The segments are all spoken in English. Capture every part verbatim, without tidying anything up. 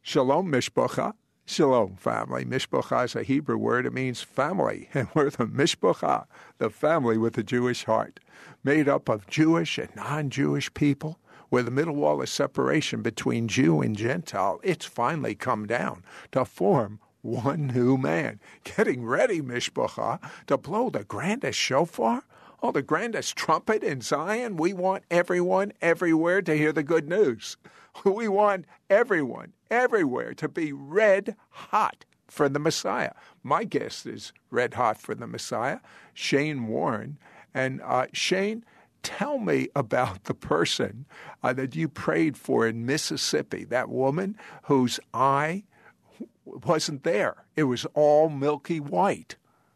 Shalom, Mishpacha. Shalom, family. Mishpacha is a Hebrew word. It means family. And we're the Mishpacha, the family with a Jewish heart, made up of Jewish and non-Jewish people, where the middle wall of separation between Jew and Gentile, it's finally come down to form one new man. Getting ready, Mishpacha, to blow the grandest shofar, oh, the grandest trumpet in Zion. We want everyone everywhere to hear the good news. We want everyone everywhere to be red hot for the Messiah. My guest is red hot for the Messiah, Shane Warren. And uh, Shane, tell me about the person uh, that you prayed for in Mississippi, that woman whose eye wasn't there. It was all milky white.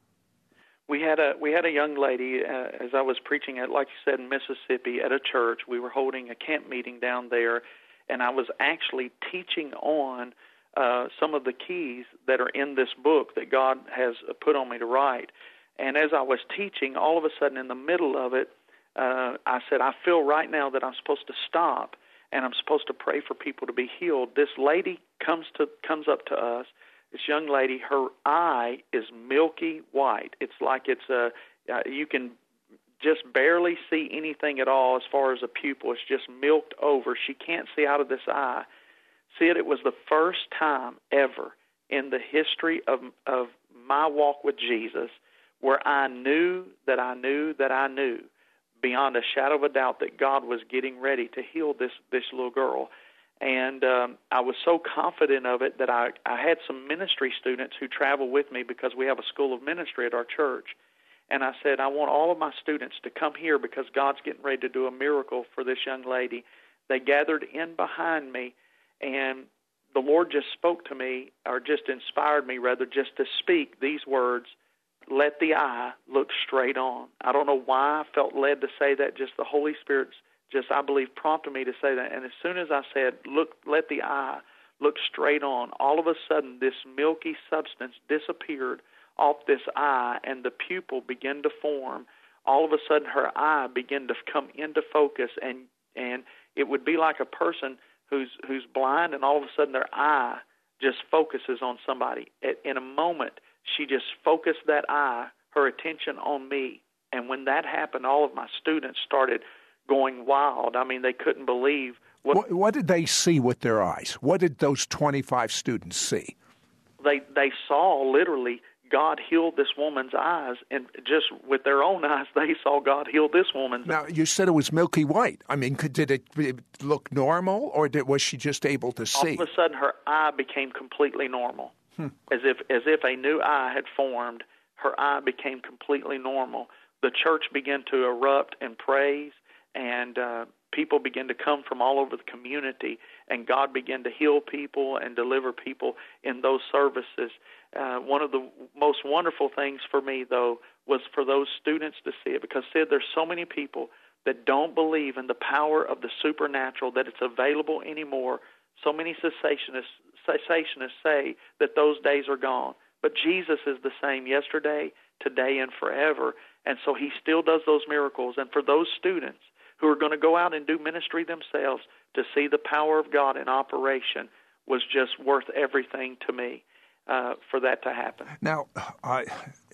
We had a we had a young lady, uh, as I was preaching at, like you said, in Mississippi at a church. We were holding a camp meeting down there, and I was actually teaching on uh, some of the keys that are in this book that God has put on me to write. And as I was teaching, all of a sudden in the middle of it, uh, I said, I feel right now that I'm supposed to stop, and I'm supposed to pray for people to be healed. This lady comes to comes up to us. This young lady, her eye is milky white. It's like it's a, uh, you can just barely see anything at all as far as a pupil. It's just milked over. She can't see out of this eye. See it, it was the first time ever in the history of of my walk with Jesus where I knew that I knew that I knew beyond a shadow of a doubt that God was getting ready to heal this, this little girl. And um, I was so confident of it that I, I had some ministry students who travel with me because we have a school of ministry at our church. And I said, I want all of my students to come here because God's getting ready to do a miracle for this young lady. They gathered in behind me, and the Lord just spoke to me, or just inspired me, rather, just to speak these words, let the eye look straight on. I don't know why I felt led to say that, just the Holy Spirit's just, I believe, prompted me to say that. And as soon as I said, look, let the eye look straight on, all of a sudden this milky substance disappeared off this eye, and the pupil began to form. All of a sudden her eye began to come into focus, and and it would be like a person who's who's blind, and all of a sudden their eye just focuses on somebody. In a moment, she just focused that eye, her attention on me. And when that happened, all of my students started going wild. I mean, they couldn't believe. What, what, what did they see with their eyes? What did those twenty-five students see? They they saw literally God healed this woman's eyes, and just with their own eyes, they saw God heal this woman's now, eyes. Now, you said it was milky white. I mean, could, did it, it look normal, or did, was she just able to see? All of a sudden, her eye became completely normal, hmm. as if as if a new eye had formed. Her eye became completely normal. The church began to erupt in praise, and uh, people began to come from all over the community, and God began to heal people and deliver people in those services. Uh, one of the most wonderful things for me, though, was for those students to see it, because, Sid, there's so many people that don't believe in the power of the supernatural, that it's available anymore. So many cessationists, cessationists say that those days are gone. But Jesus is the same yesterday, today, and forever, and so he still does those miracles. And for those students who are going to go out and do ministry themselves, to see the power of God in operation was just worth everything to me. Uh, for that to happen. Now, uh,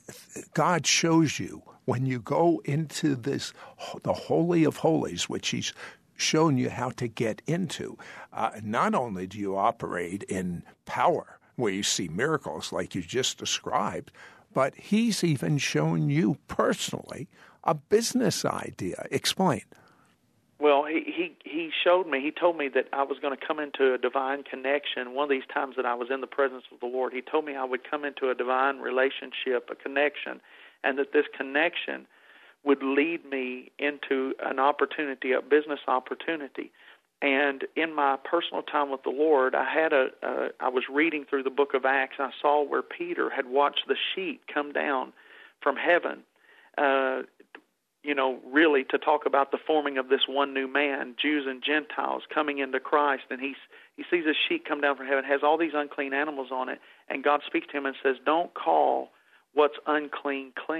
God shows you when you go into this, the Holy of Holies, which he's shown you how to get into. Uh, not only do you operate in power, where you see miracles like you just described, but he's even shown you personally a business idea. Explain. Well, he, he, he showed me, he told me that I was going to come into a divine connection. One of these times that I was in the presence of the Lord, he told me I would come into a divine relationship, a connection, and that this connection would lead me into an opportunity, a business opportunity. And in my personal time with the Lord, I had a, uh, I was reading through the book of Acts, and I saw where Peter had watched the sheet come down from heaven, uh, you know, really to talk about the forming of this one new man, Jews and Gentiles coming into Christ. And he's, he sees a sheet come down from heaven, has all these unclean animals on it, and God speaks to him and says, don't call what's unclean clean.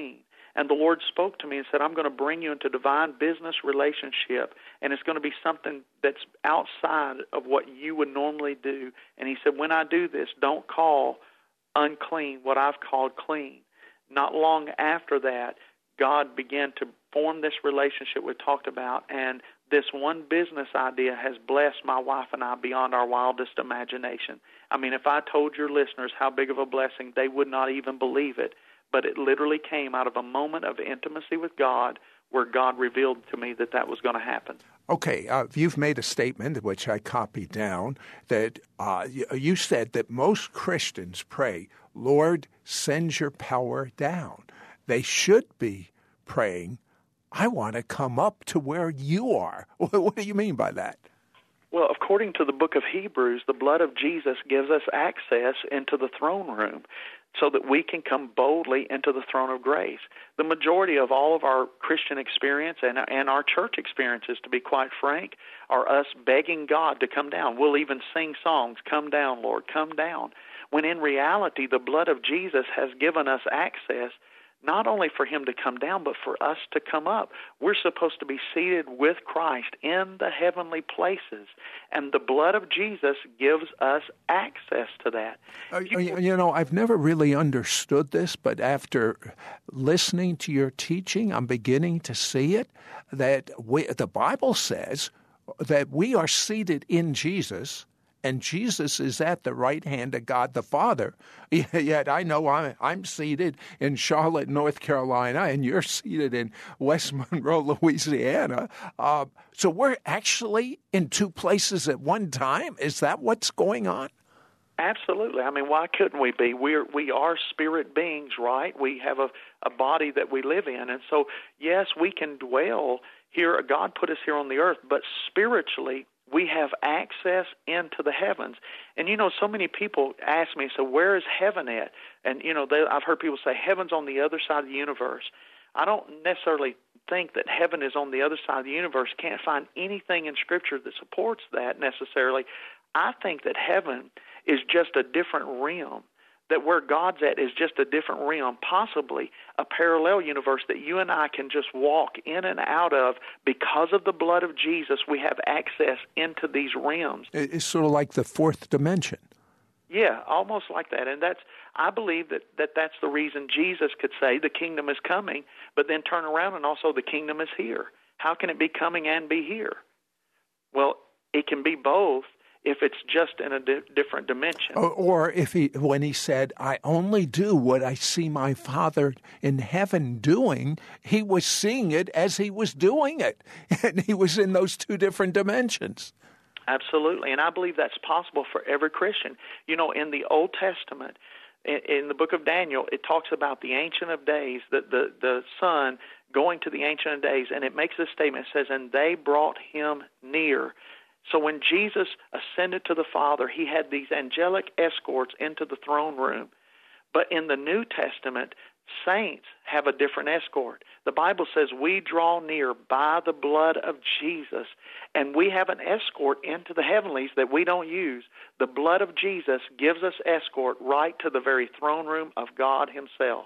And the Lord spoke to me and said, I'm going to bring you into divine business relationship, and it's going to be something that's outside of what you would normally do. And he said, when I do this, don't call unclean what I've called clean. Not long after that, God began to form this relationship we talked about, and this one business idea has blessed my wife and I beyond our wildest imagination. I mean, if I told your listeners how big of a blessing, they would not even believe it. But it literally came out of a moment of intimacy with God where God revealed to me that that was going to happen. Okay, uh, you've made a statement, which I copied down, that uh, you said that most Christians pray, Lord, send your power down. They should be praying, I want to come up to where you are. What do you mean by that? Well, according to the book of Hebrews, the blood of Jesus gives us access into the throne room so that we can come boldly into the throne of grace. The majority of all of our Christian experience and, and our church experiences, to be quite frank, are us begging God to come down. We'll even sing songs, come down, Lord, come down. When in reality, the blood of Jesus has given us access not only for him to come down, but for us to come up. We're supposed to be seated with Christ in the heavenly places, and the blood of Jesus gives us access to that. Uh, you, you know, I've never really understood this, but after listening to your teaching, I'm beginning to see it, that we, the Bible says that we are seated in Jesus, and Jesus is at the right hand of God the Father. Yet I know I'm, I'm seated in Charlotte, North Carolina, and you're seated in West Monroe, Louisiana. Uh, so we're actually in two places at one time? Is that what's going on? Absolutely. I mean, why couldn't we be? We're, we are spirit beings, right? We have a, a body that we live in. And so, yes, we can dwell here. God put us here on the earth, but spiritually, we have access into the heavens. And, you know, so many people ask me, so where is heaven at? And, you know, they, I've heard people say heaven's on the other side of the universe. I don't necessarily think that heaven is on the other side of the universe. Can't find anything in Scripture that supports that necessarily. I think that heaven is just a different realm, that where God's at is just a different realm, possibly a parallel universe that you and I can just walk in and out of. Because of the blood of Jesus, we have access into these realms. It's sort of like the fourth dimension. Yeah, almost like that. And that's, I believe that, that that's the reason Jesus could say the kingdom is coming, but then turn around and also the kingdom is here. How can it be coming and be here? Well, it can be both, if it's just in a di- different dimension. Or, or if he, when he said, I only do what I see my Father in heaven doing, he was seeing it as he was doing it. And he was in those two different dimensions. Absolutely. And I believe that's possible for every Christian. You know, in the Old Testament, in, in the book of Daniel, it talks about the Ancient of Days, the, the, the Son going to the Ancient of Days, and it makes this statement. It says, and they brought him near. So when Jesus ascended to the Father, he had these angelic escorts into the throne room. But in the New Testament, saints have a different escort. The Bible says we draw near by the blood of Jesus, and we have an escort into the heavenlies that we don't use. The blood of Jesus gives us escort right to the very throne room of God himself.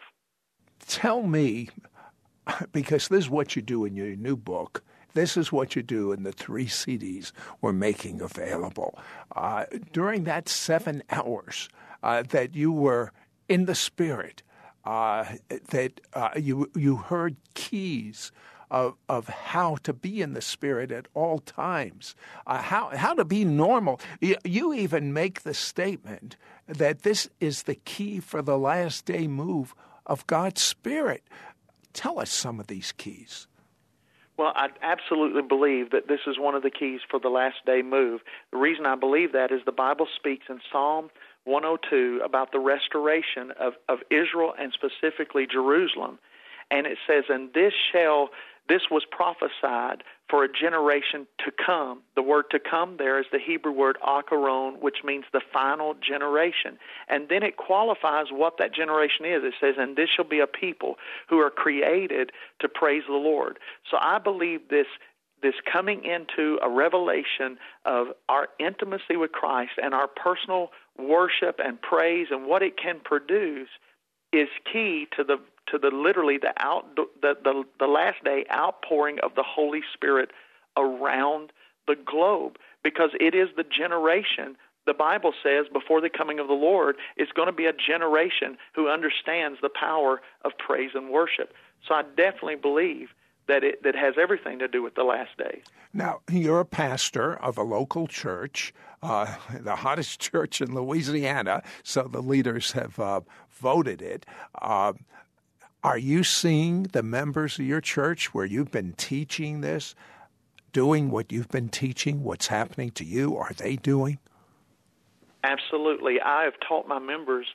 Tell me, because this is what you do in your new book, this is what you do in the three C Ds we're making available. Uh, during that seven hours uh, that you were in the Spirit, uh, that uh, you you heard keys of of how to be in the Spirit at all times, uh, how how to be normal. You, you even make the statement that this is the key for the last day move of God's Spirit. Tell us some of these keys. Well, I absolutely believe that this is one of the keys for the last day move. The reason I believe that is the Bible speaks in Psalm one oh two about the restoration of, of Israel and specifically Jerusalem. And it says, and this shall, this was prophesied for a generation to come. The word to come there is the Hebrew word akaron, which means the final generation. And then it qualifies what that generation is. It says, and this shall be a people who are created to praise the Lord. So I believe this this coming into a revelation of our intimacy with Christ and our personal worship and praise and what it can produce is key to the to the literally the out the, the the last day outpouring of the Holy Spirit around the globe, because it is the generation, the Bible says, before the coming of the Lord, is going to be a generation who understands the power of praise and worship. So I definitely believe that it that has everything to do with the last days. Now, you're a pastor of a local church, uh, the hottest church in Louisiana, so the leaders have uh, voted it. Uh, are you seeing the members of your church where you've been teaching this, doing what you've been teaching, what's happening to you? Are they doing? Absolutely. I have taught my members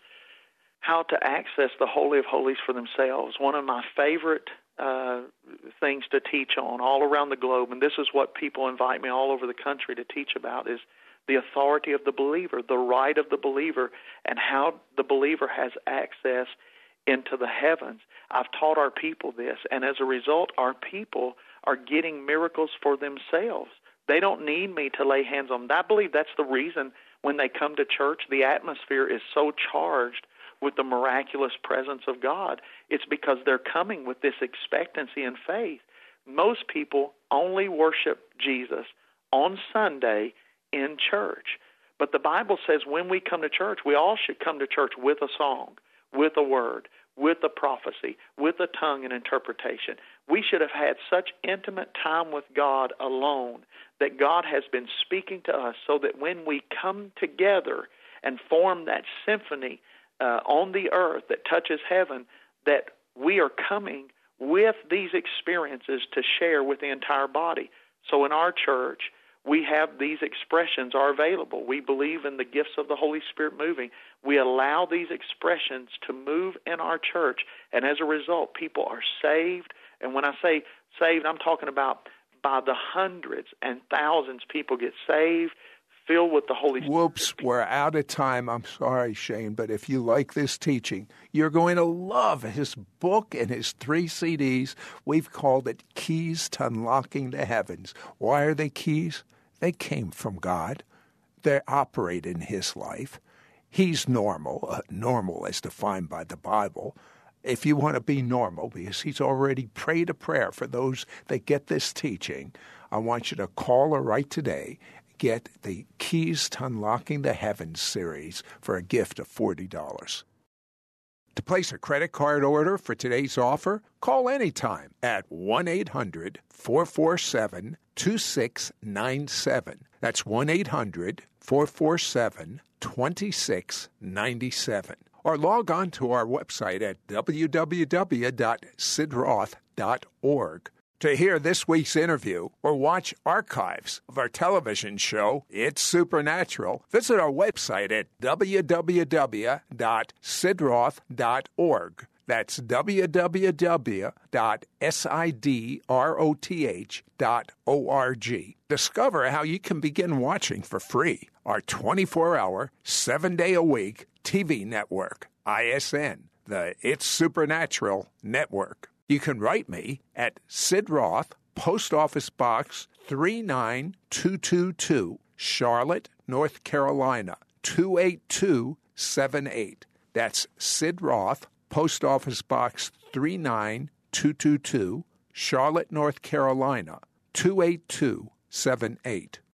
how to access the Holy of Holies for themselves. One of my favorite uh, things to teach on all around the globe, and this is what people invite me all over the country to teach about, is the authority of the believer, the right of the believer, and how the believer has access into the heavens. I've taught our people this, and as a result, our people are getting miracles for themselves. They don't need me to lay hands on them. I believe that's the reason when they come to church, the atmosphere is so charged with the miraculous presence of God. It's because they're coming with this expectancy and faith. Most people only worship Jesus on Sunday in church. But the Bible says when we come to church, we all should come to church with a song, with a word, with a prophecy, with a tongue and interpretation. We should have had such intimate time with God alone that God has been speaking to us, so that when we come together and form that symphony uh, on the earth that touches heaven, that we are coming with these experiences to share with the entire body. So in our church, we have these expressions are available. We believe in the gifts of the Holy Spirit moving. We allow these expressions to move in our church, and as a result, people are saved. And when I say saved, I'm talking about by the hundreds and thousands people get saved, filled with the Holy Spirit. Whoops, we're out of time. I'm sorry, Shane, but if you like this teaching, you're going to love his book and his three C Ds. We've called it Keys to Unlocking the Heavens. Why are they keys? They came from God. They operate in his life. He's normal, uh, normal as defined by the Bible. If you want to be normal, because he's already prayed a prayer for those that get this teaching, I want you to call or write today. Get the Keys to Unlocking the Heavens series for a gift of forty dollars. To place a credit card order for today's offer, call anytime at one eight hundred four four seven two six nine seven. That's one eight hundred four four seven two six nine seven. Or log on to our website at w w w dot sid roth dot org. To hear this week's interview or watch archives of our television show, It's Supernatural, visit our website at w w w dot sid roth dot org. That's w w w dot sid roth dot org. Discover how you can begin watching for free our twenty-four hour, seven day a week T V network, I S N, the It's Supernatural Network. You can write me at Sid Roth, Post Office Box three nine two two two, Charlotte, North Carolina, two eight two seven eight. That's Sid Roth, Post Office Box three nine two two two, Charlotte, North Carolina, two eight two seven eight.